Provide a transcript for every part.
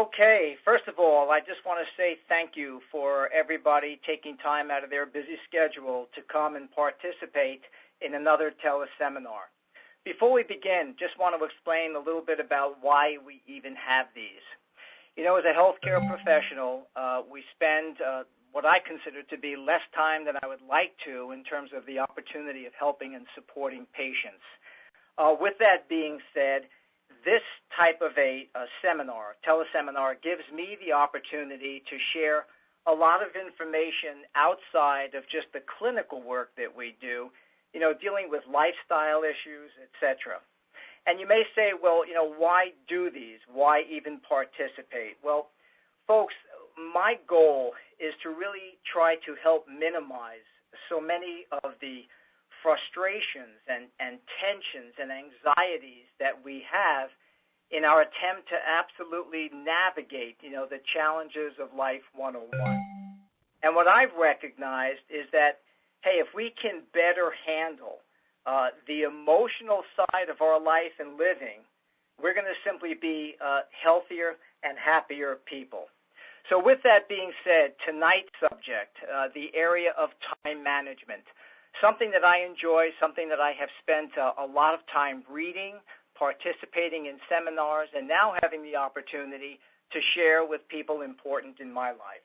Okay, first of all, I just want to say thank you for everybody taking time out of their busy schedule to come and participate in another teleseminar. Before we begin, just want to explain a little bit about why we even have these. You know, as a healthcare professional, we spend what I consider to be less time than I would like to in terms of the opportunity of helping and supporting patients. With that being said, this type of a teleseminar, gives me the opportunity to share a lot of information outside of just the clinical work that we do, you know, dealing with lifestyle issues, etc. And you may say, well, you know, why do these? Why even participate? Well, folks, my goal is to really try to help minimize so many of the frustrations and tensions and anxieties that we have in our attempt to absolutely navigate, you know, the challenges of life 101. And what I've recognized is that, hey, if we can better handle the emotional side of our life and living, we're going to simply be healthier and happier people. So with that being said, tonight's subject, the area of time management, something that I enjoy, something that I have spent a lot of time reading, participating in seminars, and now having the opportunity to share with people important in my life.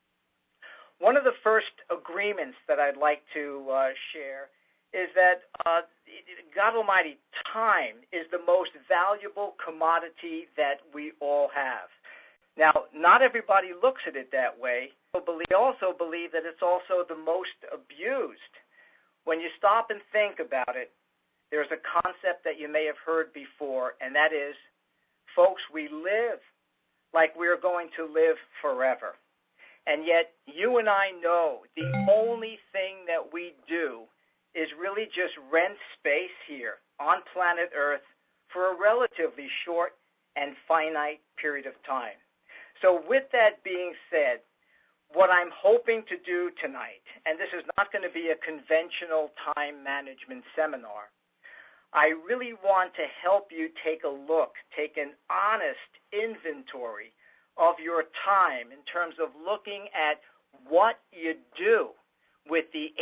One of the first agreements that I'd like to share is that God Almighty, time is the most valuable commodity that we all have. Now, not everybody looks at it that way, but we also believe that it's also the most abused. When you stop and think about it, there's a concept that you may have heard before, and that is, folks, we live like we're going to live forever. And yet, you and I know the only thing that we do is really just rent space here on planet Earth for a relatively short and finite period of time. So with that being said, what I'm hoping to do tonight, and this is not going to be a conventional time management seminar, I really want to help you take a look, take an honest inventory of your time in terms of looking at what you do with the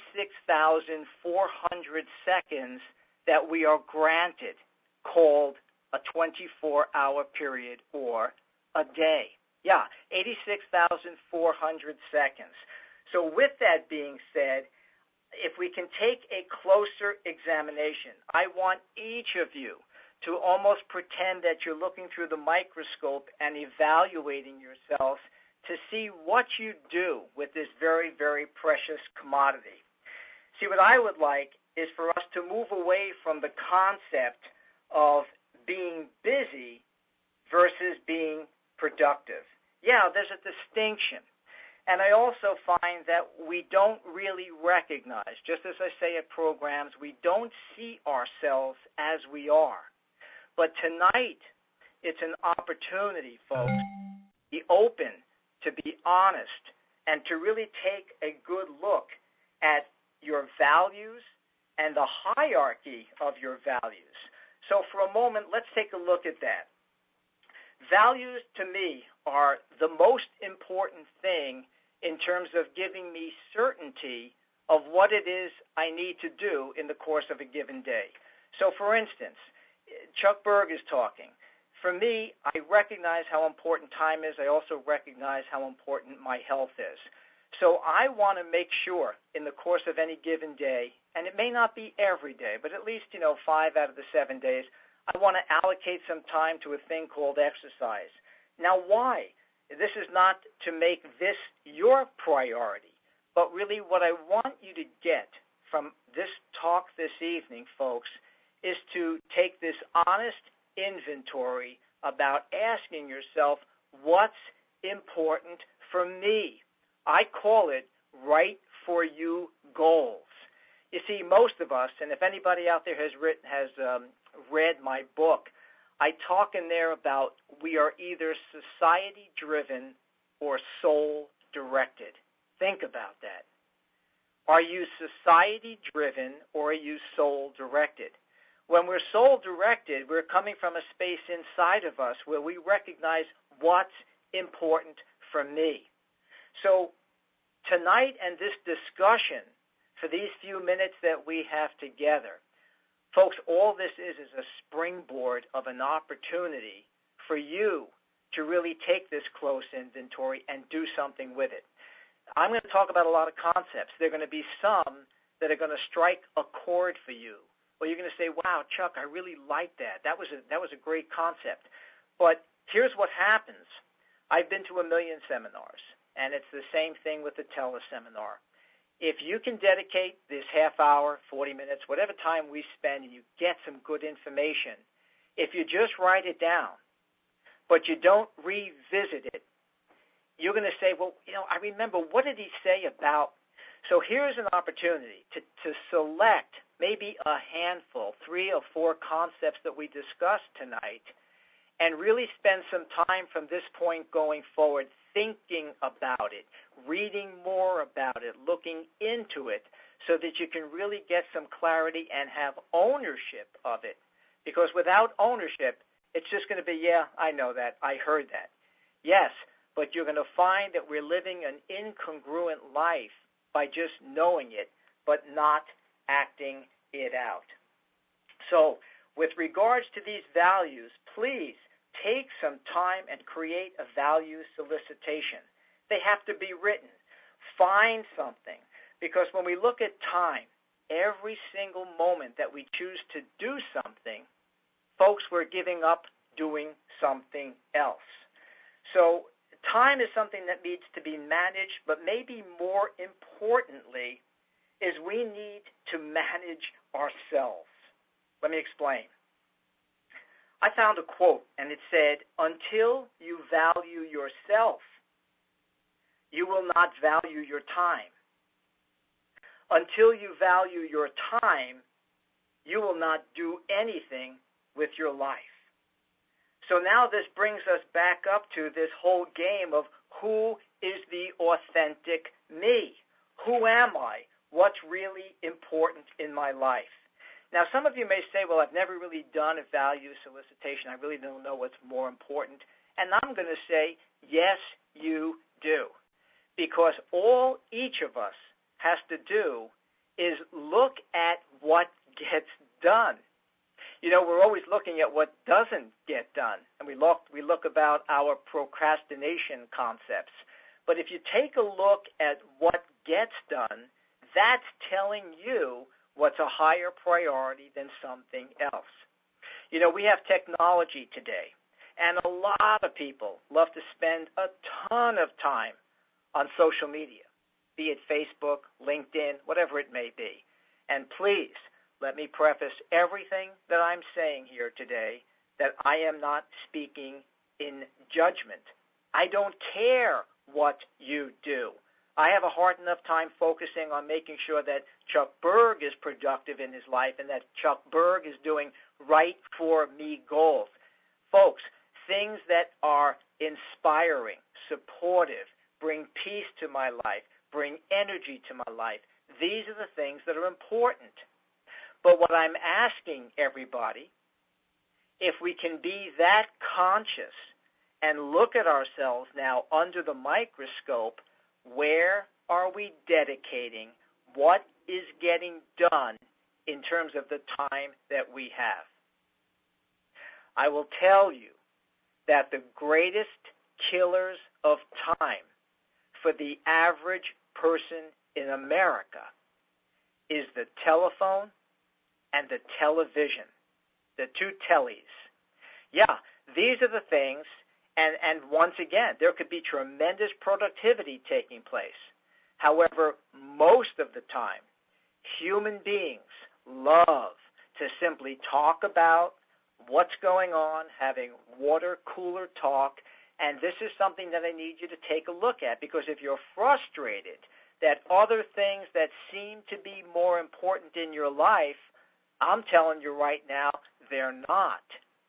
86,400 seconds that we are granted, called a 24-hour period or a day. Yeah, 86,400 seconds. So with that being said, if we can take a closer examination, I want each of you to almost pretend that you're looking through the microscope and evaluating yourself to see what you do with this very, very precious commodity. See, what I would like is for us to move away from the concept of being busy versus being productive. Yeah, there's a distinction. And I also find that we don't really recognize, just as I say at programs, we don't see ourselves as we are. But tonight, it's an opportunity, folks, to be open, to be honest, and to really take a good look at your values and the hierarchy of your values. So for a moment, let's take a look at that. Values, to me, are the most important thing in terms of giving me certainty of what it is I need to do in the course of a given day. So, for instance, Chuck Berg is talking. For me, I recognize how important time is. I also recognize how important my health is. So I want to make sure in the course of any given day, and it may not be every day, but at least, 5 out of the 7 days, I want to allocate some time to a thing called exercise. Now, why? This is not to make this your priority, but really what I want you to get from this talk this evening, folks, is to take this honest inventory about asking yourself, what's important for me? I call it right for you goals. You see, most of us, and if anybody out there has read my book, I talk in there about we are either society-driven or soul-directed. Think about that. Are you society-driven or are you soul-directed? When we're soul-directed, we're coming from a space inside of us where we recognize what's important for me. So tonight and this discussion, for these few minutes that we have together, folks, all this is a springboard of an opportunity for you to really take this close inventory and do something with it. I'm going to talk about a lot of concepts. There are going to be some that are going to strike a chord for you. Well, you're going to say, wow, Chuck, I really like that. That was a great concept. But here's what happens. I've been to 1 million seminars, and it's the same thing with the teleseminar. If you can dedicate this half hour, 40 minutes, whatever time we spend, and you get some good information, if you just write it down, but you don't revisit it, you're going to say, well, I remember, what did he say about? So here's an opportunity to select maybe a handful, 3 or 4 concepts that we discussed tonight, and really spend some time from this point going forward thinking about it, reading more about it, looking into it, so that you can really get some clarity and have ownership of it. Because without ownership, it's just going to be, yeah, I know that, I heard that. Yes, but you're going to find that we're living an incongruent life by just knowing it, but not acting it out. So with regards to these values, please take some time and create a value solicitation. They have to be written. Find something. Because when we look at time, every single moment that we choose to do something, folks, we're giving up doing something else. So time is something that needs to be managed, but maybe more importantly is we need to manage ourselves. Let me explain. I found a quote, and it said, until you value yourself, you will not value your time. Until you value your time, you will not do anything with your life. So now this brings us back up to this whole game of who is the authentic me? Who am I? What's really important in my life? Now, some of you may say, well, I've never really done a value solicitation. I really don't know what's more important. And I'm going to say, yes, you do. Because all each of us has to do is look at what gets done. We're always looking at what doesn't get done, and we look about our procrastination concepts. But if you take a look at what gets done, that's telling you what's a higher priority than something else. We have technology today, and a lot of people love to spend a ton of time on social media, be it Facebook, LinkedIn, whatever it may be. And please, let me preface everything that I'm saying here today that I am not speaking in judgment. I don't care what you do. I have a hard enough time focusing on making sure that Chuck Berg is productive in his life and that Chuck Berg is doing right for me goals. Folks, things that are inspiring, supportive, bring peace to my life, bring energy to my life, these are the things that are important. But what I'm asking everybody, if we can be that conscious and look at ourselves now under the microscope, where are we dedicating? What is getting done in terms of the time that we have? I will tell you that the greatest killers of time for the average person in America is the telephone and the television, the two tellies. Yeah, these are the things, and once again, there could be tremendous productivity taking place. However, most of the time, human beings love to simply talk about what's going on, having water cooler talk, and this is something that I need you to take a look at, because if you're frustrated that other things that seem to be more important in your life, I'm telling you right now, they're not.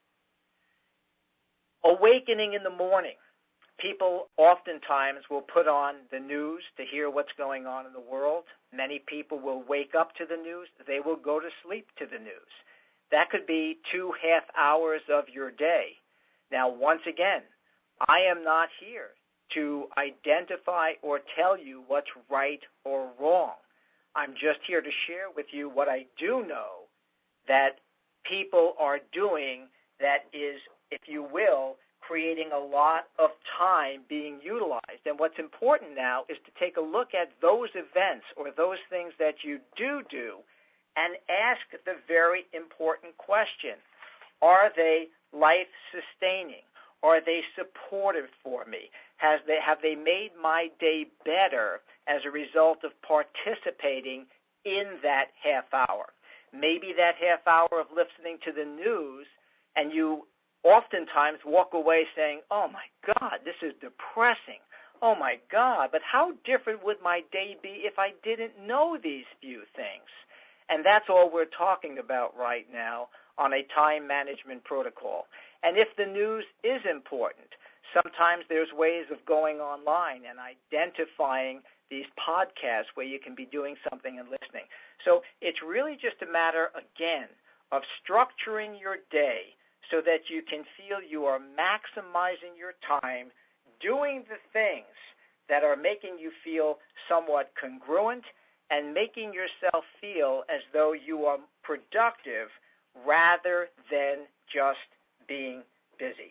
Awakening in the morning. People oftentimes will put on the news to hear what's going on in the world. Many people will wake up to the news. They will go to sleep to the news. That could be 2 half hours of your day. Now, once again, I am not here to identify or tell you what's right or wrong. I'm just here to share with you what I do know that people are doing that is, if you will, creating a lot of time being utilized. And what's important now is to take a look at those events or those things that you do and ask the very important question. Are they life-sustaining? Are they supportive for me? Have they made my day better as a result of participating in that half hour? Maybe that half hour of listening to the news, and you oftentimes walk away saying, oh my God, this is depressing. Oh my God, but how different would my day be if I didn't know these few things? And that's all we're talking about right now on a time management protocol. And if the news is important, sometimes there's ways of going online and identifying these podcasts where you can be doing something and listening. So it's really just a matter, again, of structuring your day so that you can feel you are maximizing your time doing the things that are making you feel somewhat congruent and making yourself feel as though you are productive rather than just being busy.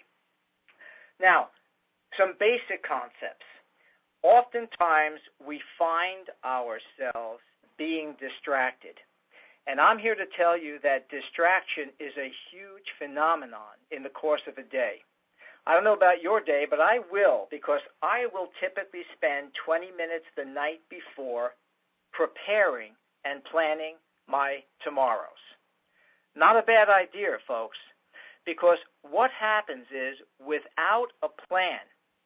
Now, some basic concepts. Oftentimes, we find ourselves being distracted. And I'm here to tell you that distraction is a huge phenomenon in the course of a day. I don't know about your day, but I will, because I will typically spend 20 minutes the night before preparing and planning my tomorrows. Not a bad idea, folks, because what happens is without a plan,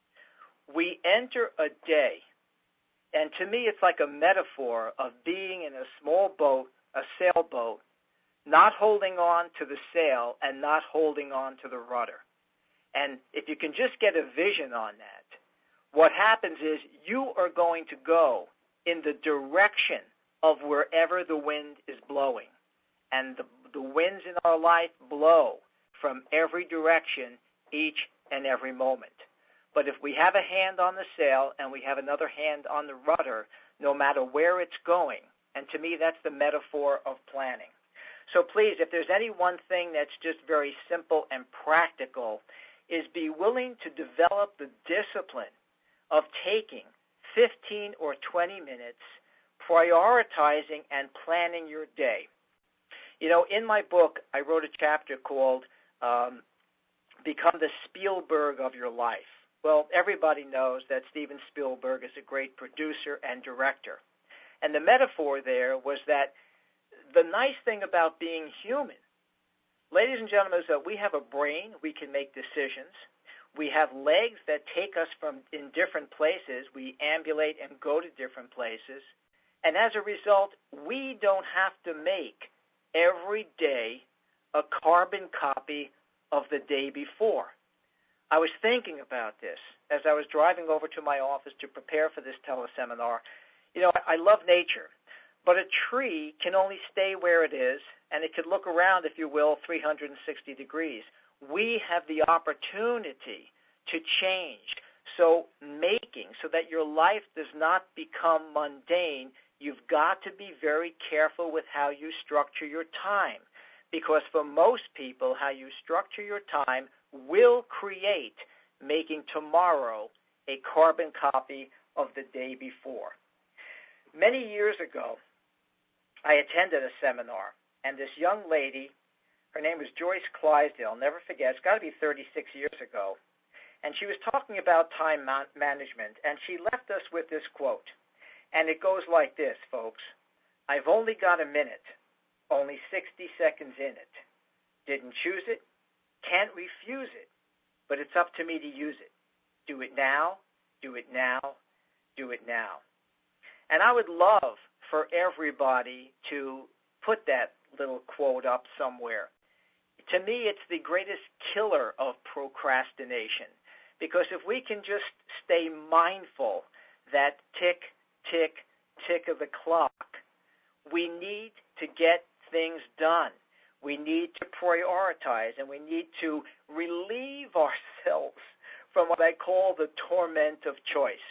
we enter a day, and to me it's like a metaphor of being in a small boat, a sailboat, not holding on to the sail and not holding on to the rudder. And if you can just get a vision on that, what happens is you are going to go in the direction of wherever the wind is blowing. And the winds in our life blow from every direction each and every moment. But if we have a hand on the sail and we have another hand on the rudder, no matter where it's going, and to me that's the metaphor of planning. So please, if there's any one thing that's just very simple and practical, is be willing to develop the discipline of taking 15 or 20 minutes prioritizing and planning your day. You know, in my book, I wrote a chapter called Become the Spielberg of Your Life. Well, everybody knows that Steven Spielberg is a great producer and director. And the metaphor there was that the nice thing about being human, ladies and gentlemen, is that we have a brain, we can make decisions. We have legs that take us in different places. We ambulate and go to different places. And as a result, we don't have to make every day a carbon copy of the day before. I was thinking about this as I was driving over to my office to prepare for this teleseminar. You know, I love nature, but a tree can only stay where it is, and it could look around, if you will, 360 degrees. We have the opportunity to change. So that your life does not become mundane, you've got to be very careful with how you structure your time. Because for most people, how you structure your time will create making tomorrow a carbon copy of the day before. Many years ago, I attended a seminar, and this young lady, her name was Joyce Clydesdale, I'll never forget, it's got to be 36 years ago, and she was talking about time management, and she left us with this quote, and it goes like this, folks: I've only got a minute, only 60 seconds in it. Didn't choose it, can't refuse it, but it's up to me to use it. Do it now, do it now, do it now. And I would love for everybody to put that little quote up somewhere. To me, it's the greatest killer of procrastination, because if we can just stay mindful that tick, tick, tick of the clock, we need to get things done. We need to prioritize, and we need to relieve ourselves from what I call the torment of choice.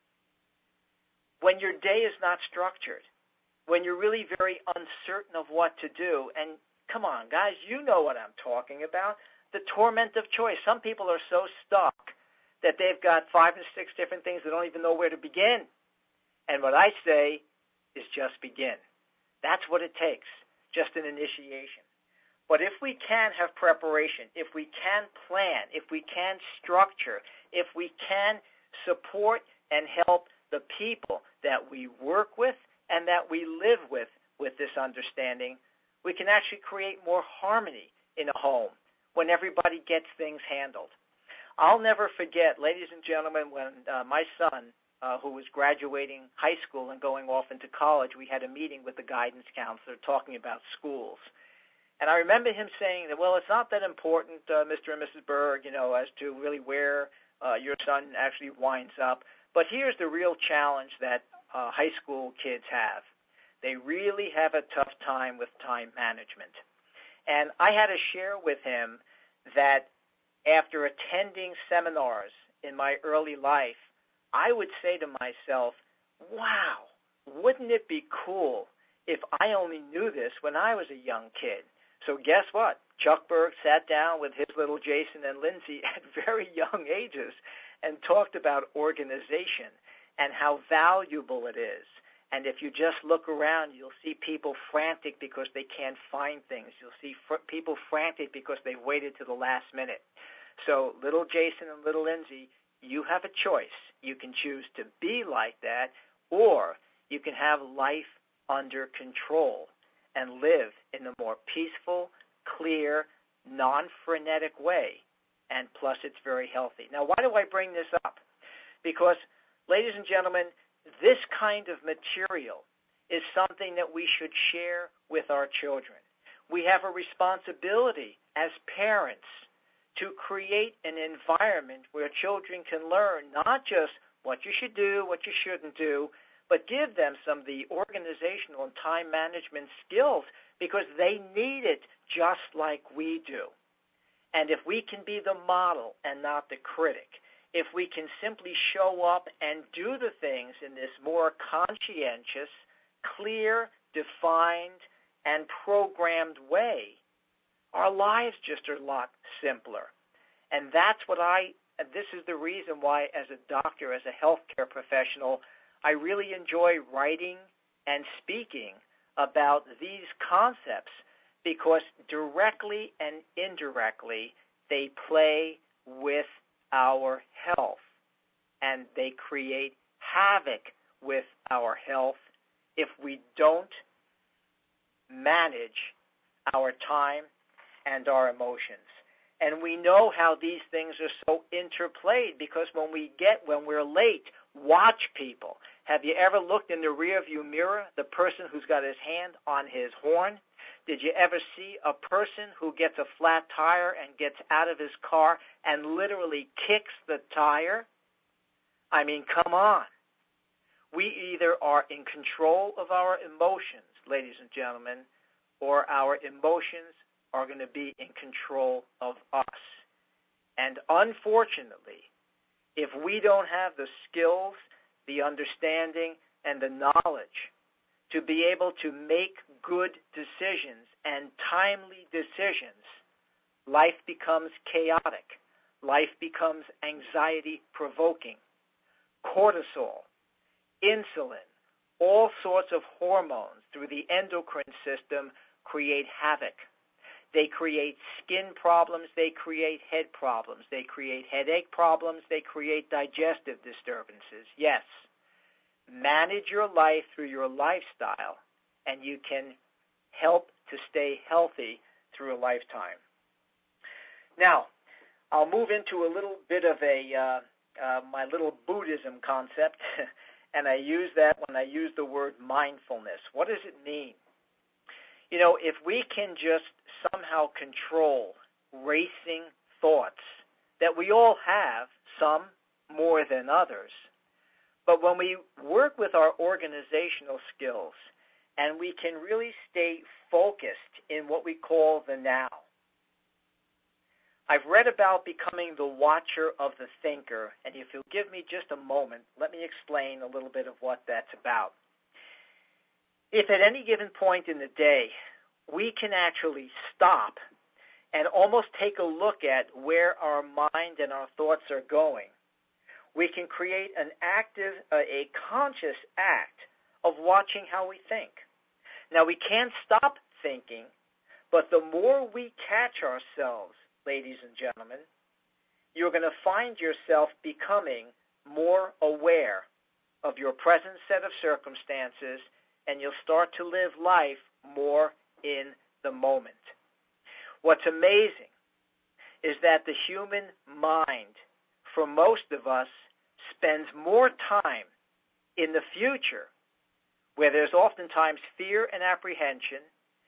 When your day is not structured, when you're really very uncertain of what to do, and come on, guys, you know what I'm talking about, the torment of choice. Some people are so stuck that they've got 5 and 6 different things they don't even know where to begin. And what I say is just begin. That's what it takes, just an initiation. But if we can have preparation, if we can plan, if we can structure, if we can support and help the people that we work with and that we live with this understanding, we can actually create more harmony in a home when everybody gets things handled. I'll never forget, ladies and gentlemen, when my son, who was graduating high school and going off into college, we had a meeting with the guidance counselor talking about schools. And I remember him saying that, well, it's not that important, Mr. and Mrs. Berg, as to really where your son actually winds up. But here's the real challenge that high school kids have. They really have a tough time with time management. And I had to share with him that after attending seminars in my early life, I would say to myself, wow, wouldn't it be cool if I only knew this when I was a young kid? So guess what? Chuck Berg sat down with his little Jason and Lindsay at very young ages and talked about organization and how valuable it is. And if you just look around, you'll see people frantic because they can't find things. You'll see people frantic because they waited to the last minute. So little Jason and little Lindsay, you have a choice. You can choose to be like that, or you can have life under control and live in a more peaceful, clear, non-frenetic way. And plus, it's very healthy. Now, why do I bring this up? Because, ladies and gentlemen, this kind of material is something that we should share with our children. We have a responsibility as parents to create an environment where children can learn not just what you should do, what you shouldn't do, but give them some of the organizational and time management skills because they need it just like we do. And if we can be the model and not the critic, if we can simply show up and do the things in this more conscientious, clear, defined, and programmed way, our lives just are a lot simpler. And that's what this is the reason why as a doctor, as a healthcare professional, I really enjoy writing and speaking about these concepts because directly and indirectly they play with our health and they create havoc with our health if we don't manage our time and our emotions. And we know how these things are so interplayed because when we're late, watch people. Have you ever looked in the rearview mirror, the person who's got his hand on his horn? Did you ever see a person who gets a flat tire and gets out of his car and literally kicks the tire? I mean, come on. We either are in control of our emotions, ladies and gentlemen, or our emotions are going to be in control of us. And unfortunately, if we don't have the skills, the understanding, and the knowledge to be able to make good decisions and timely decisions, life becomes chaotic. Life becomes anxiety-provoking. Cortisol, insulin, all sorts of hormones through the endocrine system create havoc. They create skin problems. They create head problems. They create headache problems. They create digestive disturbances. Yes, manage your life through your lifestyle, and you can help to stay healthy through a lifetime. Now, I'll move into a little bit of my little Buddhism concept, and I use that when I use the word mindfulness. What does it mean? You know, if we can just somehow control racing thoughts that we all have, some more than others, but when we work with our organizational skills and we can really stay focused in what we call the now, I've read about becoming the watcher of the thinker, and if you'll give me just a moment, let me explain a little bit of what that's about. If at any given point in the day, we can actually stop and almost take a look at where our mind and our thoughts are going, we can create an active, a conscious act of watching how we think. Now, we can't stop thinking, but the more we catch ourselves, ladies and gentlemen, you're going to find yourself becoming more aware of your present set of circumstances, and you'll start to live life more in the moment. What's amazing is that the human mind, for most of us, spends more time in the future, where there's oftentimes fear and apprehension,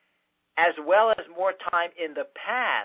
as well as more time in the past,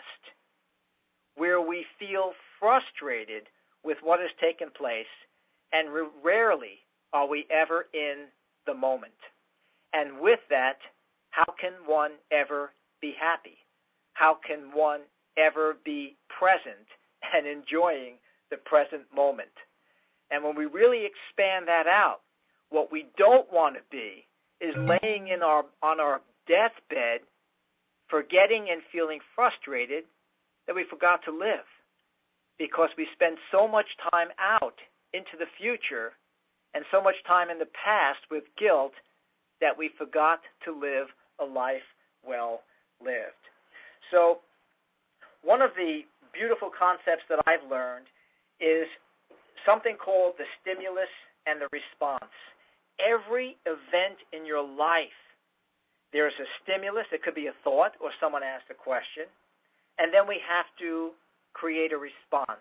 where we feel frustrated with what has taken place, and rarely are we ever in the moment. And with that, how can one ever be happy? How can one ever be present and enjoying the present moment? And when we really expand that out, what we don't want to be is laying on our deathbed, forgetting and feeling frustrated that we forgot to live, because we spend so much time out into the future and so much time in the past with guilt that we forgot to live a life well lived. So one of the beautiful concepts that I've learned is something called the stimulus and the response. Every event in your life, there's a stimulus. It could be a thought or someone asked a question. And then we have to create a response.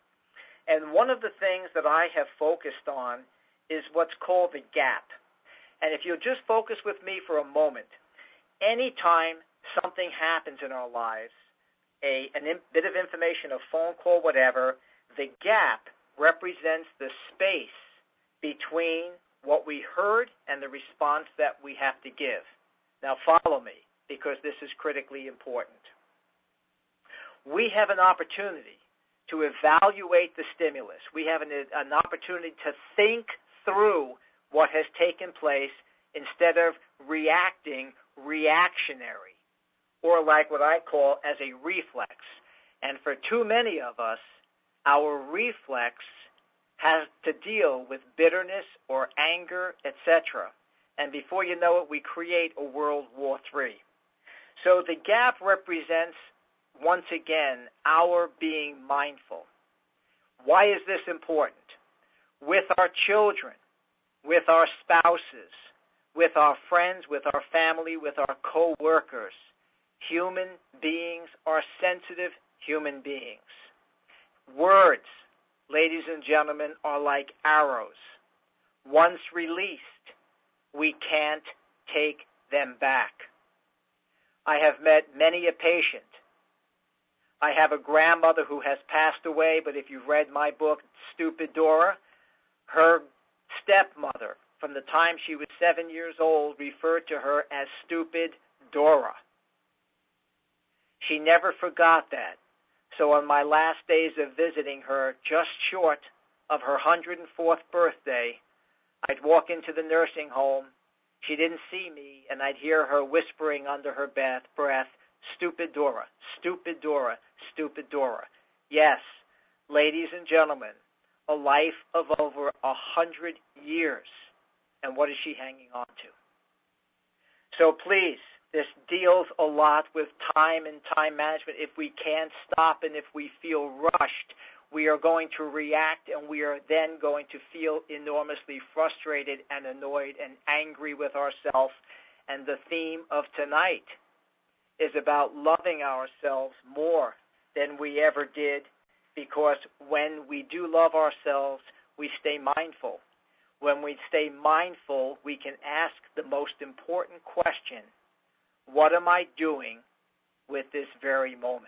And one of the things that I have focused on is what's called the gap. And if you'll just focus with me for a moment, anytime something happens in our lives, a bit of information, a phone call, whatever, the gap represents the space between what we heard and the response that we have to give. Now follow me, because this is critically important. We have an opportunity to evaluate the stimulus. We have an opportunity to think through what has taken place instead of reacting reactionary, or like what I call as a reflex. And for too many of us, our reflex has to deal with bitterness or anger, etc. And before you know it, we create a World War III. So the gap represents, once again, our being mindful. Why is this important? With our children, with our spouses, with our friends, with our family, with our co-workers, human beings are sensitive human beings. Words, ladies and gentlemen, are like arrows. Once released, we can't take them back. I have met many a patient. I have a grandmother who has passed away, but if you've read my book, Stupid Dora, her stepmother, from the time she was 7 years old, referred to her as Stupid Dora. She never forgot that. So on my last days of visiting her, just short of her 104th birthday, I'd walk into the nursing home. She didn't see me, and I'd hear her whispering under her breath, Stupid Dora, Stupid Dora, Stupid Dora. Yes, ladies and gentlemen, a life of over 100 years. And what is she hanging on to? So please, this deals a lot with time and time management. If we can't stop and if we feel rushed, we are going to react, and we are then going to feel enormously frustrated and annoyed and angry with ourselves. And the theme of tonight is about loving ourselves more than we ever did, because when we do love ourselves, we stay mindful. When we stay mindful, we can ask the most important question: what am I doing with this very moment?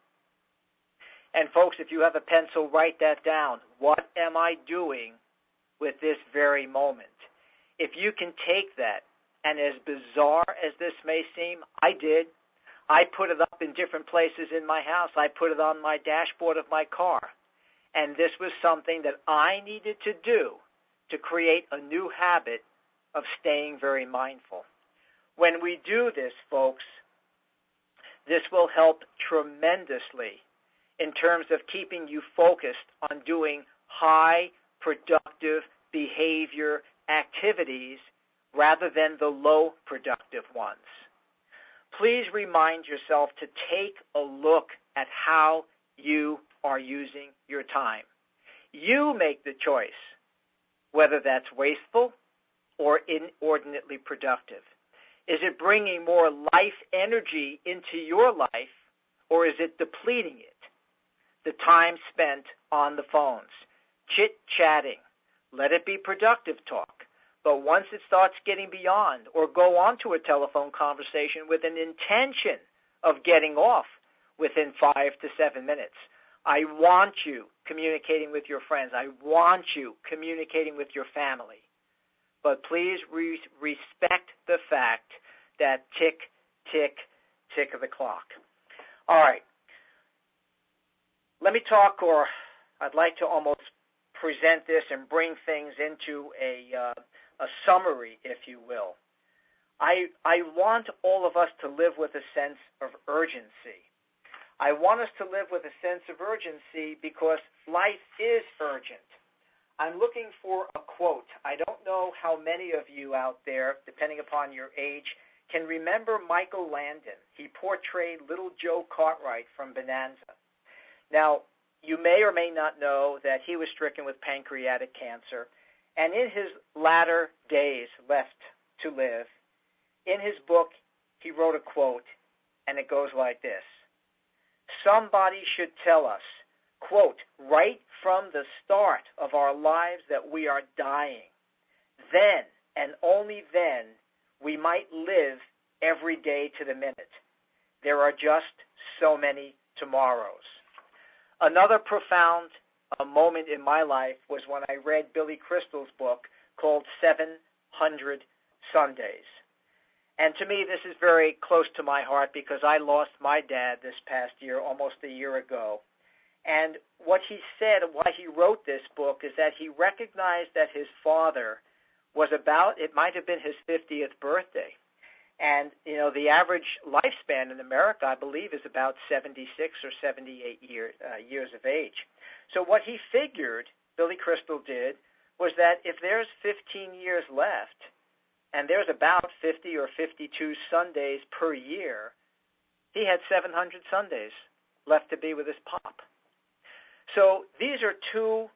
And folks, if you have a pencil, write that down. What am I doing with this very moment? If you can take that, and as bizarre as this may seem, I did. I put it up in different places in my house. I put it on my dashboard of my car. And this was something that I needed to do to create a new habit of staying very mindful. When we do this, folks, this will help tremendously in terms of keeping you focused on doing high productive behavior activities rather than the low productive ones. Please remind yourself to take a look at how you are using your time. You make the choice whether that's wasteful or inordinately productive. Is it bringing more life energy into your life, or is it depleting it? The time spent on the phones, chit-chatting, let it be productive talk. But once it starts getting beyond, or go on to a telephone conversation with an intention of getting off within 5 to 7 minutes, I want you communicating with your friends. I want you communicating with your family. But please respect the fact that tick, tick, tick of the clock. All right. Let me talk, or I'd like to almost present this and bring things into a summary, if you will. I want all of us to live with a sense of urgency. I want us to live with a sense of urgency because life is urgent. I'm looking for a quote. I don't know how many of you out there, depending upon your age, can remember Michael Landon. He portrayed Little Joe Cartwright from Bonanza. Now, you may or may not know that he was stricken with pancreatic cancer, and in his latter days left to live, in his book, he wrote a quote, and it goes like this. Somebody should tell us, quote, right from the start of our lives that we are dying. Then, and only then, we might live every day to the minute. There are just so many tomorrows. Another profound moment in my life was when I read Billy Crystal's book called 700 Sundays. And to me, this is very close to my heart because I lost my dad this past year, almost a year ago. And what he said, why he wrote this book, is that he recognized that his father was about, it might have been his 50th birthday. And, you know, the average lifespan in America, I believe, is about 76 or 78 years of age. So what he figured, Billy Crystal did, was that if there's 15 years left, and there's about 50 or 52 Sundays per year, he had 700 Sundays left to be with his pop. So these are two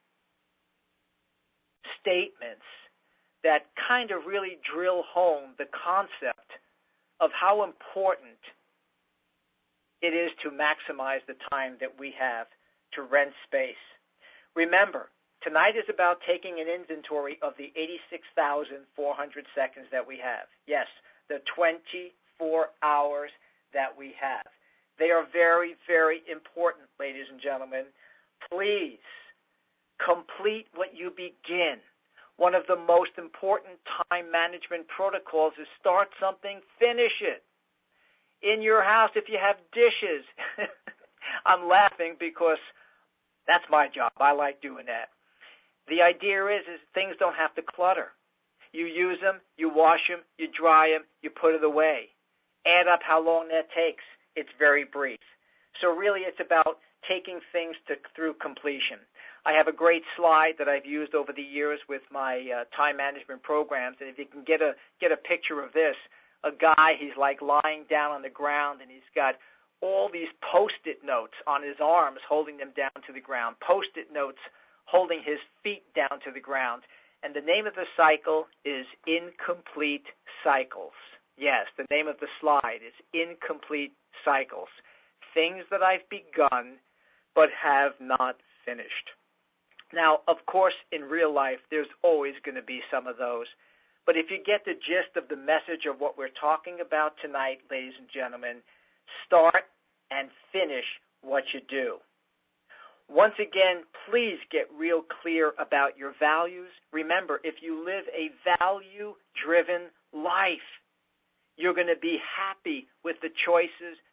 statements that kind of really drill home the concept of how important it is to maximize the time that we have to rent space. Remember, tonight is about taking an inventory of the 86,400 seconds that we have. Yes, the 24 hours that we have. They are very, very important, ladies and gentlemen. Please complete what you begin. One of the most important time management protocols is start something, finish it. In your house, if you have dishes, I'm laughing because that's my job. I like doing that. The idea is things don't have to clutter. You use them, you wash them, you dry them, you put it away. Add up how long that takes. It's very brief. So really it's about taking things through completion. I have a great slide that I've used over the years with my time management programs, and if you can get a picture of this, a guy, he's like lying down on the ground, and he's got all these Post-it notes on his arms holding them down to the ground, Post-it notes holding his feet down to the ground. And the name of the cycle is Incomplete Cycles. Yes, the name of the slide is Incomplete Cycles. Things that I've begun but have not finished. Now, of course, in real life, there's always going to be some of those. But if you get the gist of the message of what we're talking about tonight, ladies and gentlemen, start and finish what you do. Once again, please get real clear about your values. Remember, if you live a value-driven life, you're going to be happy with the choices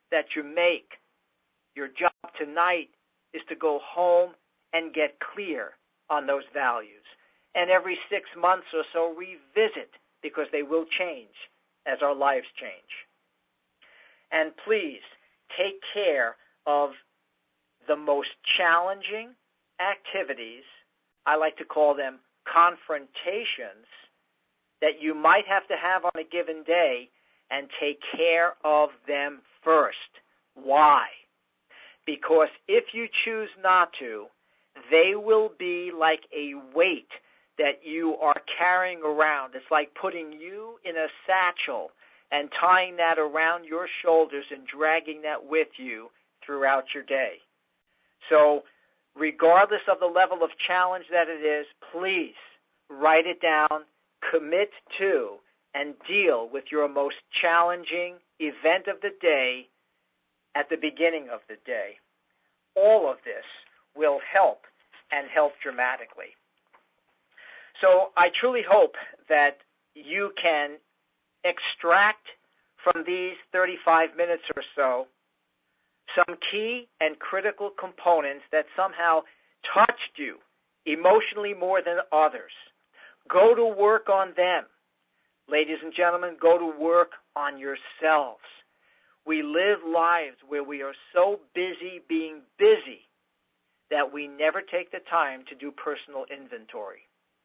that you make. Your job tonight is to go home and get clear on those values. And every 6 months or so, revisit, because they will change as our lives change. And please take care of the most challenging activities, I like to call them confrontations, that you might have to have on a given day, and take care of them first. Why? Because if you choose not to, they will be like a weight that you are carrying around. It's like putting you in a satchel and tying that around your shoulders and dragging that with you throughout your day. So regardless of the level of challenge that it is, please write it down, commit to, and deal with your most challenging event of the day at the beginning of the day. All of this will help, and help dramatically. So I truly hope that you can extract from these 35 minutes or so some key and critical components that somehow touched you emotionally more than others. Go to work on them. Ladies and gentlemen, go to work on yourselves. We live lives where we are so busy being busy that we never take the time to do personal inventory.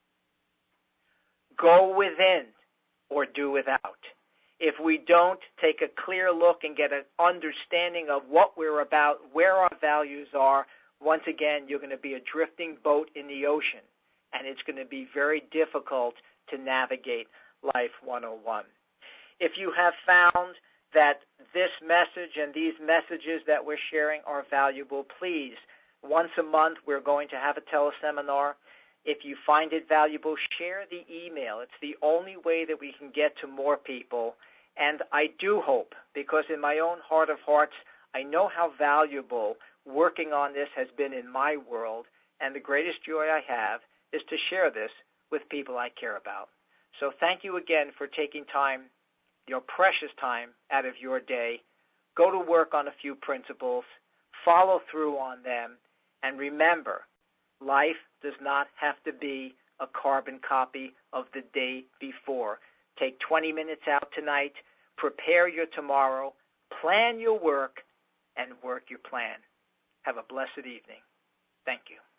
Go within or do without. If we don't take a clear look and get an understanding of what we're about, where our values are, once again, you're going to be a drifting boat in the ocean, and it's going to be very difficult to navigate Life 101. If you have found that this message and these messages that we're sharing are valuable, please, once a month we're going to have a teleseminar. If you find it valuable, share the email. It's the only way that we can get to more people. And I do hope, because in my own heart of hearts, I know how valuable working on this has been in my world, and the greatest joy I have is to share this with people I care about. So thank you again for taking time, your precious time, out of your day. Go to work on a few principles, follow through on them, and remember, life does not have to be a carbon copy of the day before. Take 20 minutes out tonight, prepare your tomorrow, plan your work, and work your plan. Have a blessed evening. Thank you.